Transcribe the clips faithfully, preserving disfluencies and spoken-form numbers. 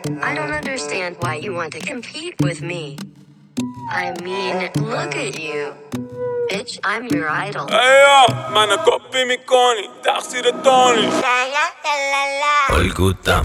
I don't understand why you want to compete with me. I mean, look at you. Bitch, I'm your idol. ايوه ما انا كوبي ميكوني تقصير التوني Olguta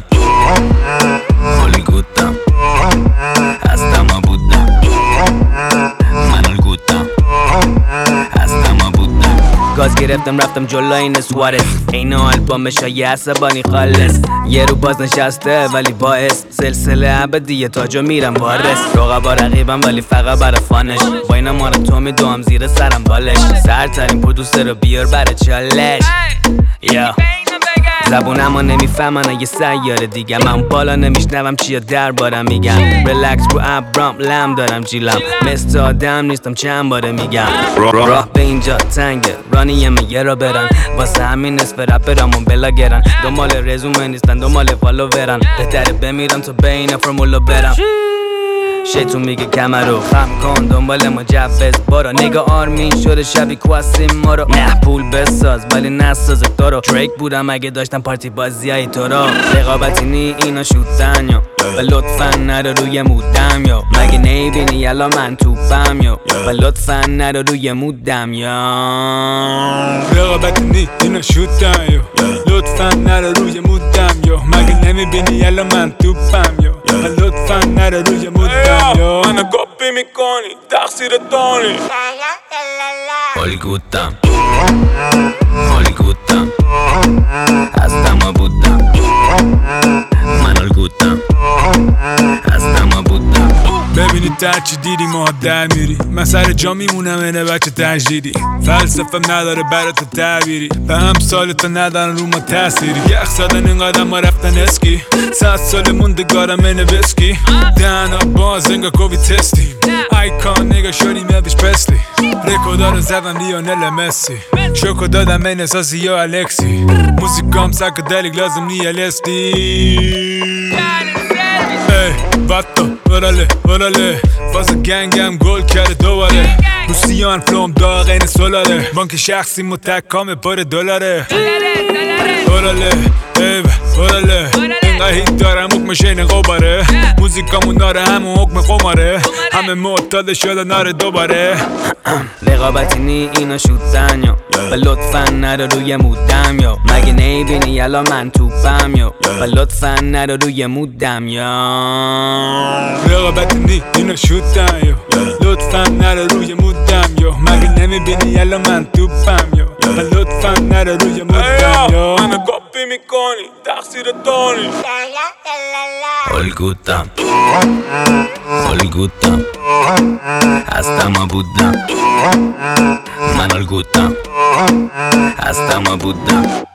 Olguta Hasta mabuda من Olguta Hasta mabuda گاز گرفتم رفتم جلو این سوارز اینو آلبومش های عصبانی خالص یه رو باز نشسته ولی باعث سلسله ابدیه تاجو میرم وارس رقبا رقیبم ولی فقط برا فانش با اینا مارا تو میدوام زیر سرم بالش سرترین پرودوسر رو بیار برا چالش یا زبونمو نمیفهمن یه سیاره دیگه من بالا نمیشنوم چیا دربارم میگم ریلکس رو ابرام لم دارم جیلم مثل آدم نیستم چند باره میگم راه به اینجا تنگه رانیم یه را برن واسه همین نصف رپرامون بلاگرن دنبال رزومه نیستن دنبال فالوورن بهتره بمیرم تا بین فرمولو برم شیطون میگه کمر رو خم کن دنبال مجوز برو نگاه آرمین شده شبی کواسیم ما رو نه پول بساز ولی نساز تو رو دریک بودم اگه داشتم پارتی بازی های تو رو رقابتی نی اینا شوتن یا و لطفا نرو روی مودم یا مگه نیبینی یلا من توپم یا و لطفا نرو روی مودم یا رقابتی نی اینا شوتن یا لطفا نرو روی مودم یا مگه نمیبینی یلا من توپم یا و لطفا نرو روی مودم یا من کپی میکنی تقصیر تونی Olguta Olguta Hasta mabuda من Olguta Hasta mabuda ببینید در چی دیدی ما در میری من سر جا میمونم اینه بچه تجدیدی فلسفم نداره برای تو تعبیری به هم سال تو ندارن رو ما تأثیری یخ زدن اینقدر ما رفتن اسکی صد سال موندگارم اینه وسکی دهنا باز انگا کوبی تستی آیکان نگا شدیم یادش پسلی رکودا رو زدم لیونل مسی شوکو دادم این اساسی یا الکسی موسیکام سایکدلیک لازم نی الستی ای vato, ورله ورله فاز گنگم گل کرده دوباره روسیان فلوم داغ این سولاره بانک شخصی متکام پر دلاره ورله ای ورله اینقدر هیت دارم حکم شین قباره موزیکامون داره همون حکم قماره همه معتاد شده ناره دوباره رقابتی نی اینا شوتن یا و لطفا نرو روی مودم یا مگه نیبینی یلا من توپم یا و لطفا نرو روی مودم یا رقابتی نی اینا شوتن یا لطفا نرو روی مودم یا مگه نمیبینی یلا من توپم یا و لطفا نرو روی مودم یا من کپی میکنی تقصیر تونی Olguta Olguta Hasta mabuda من Olguta Hasta mabuda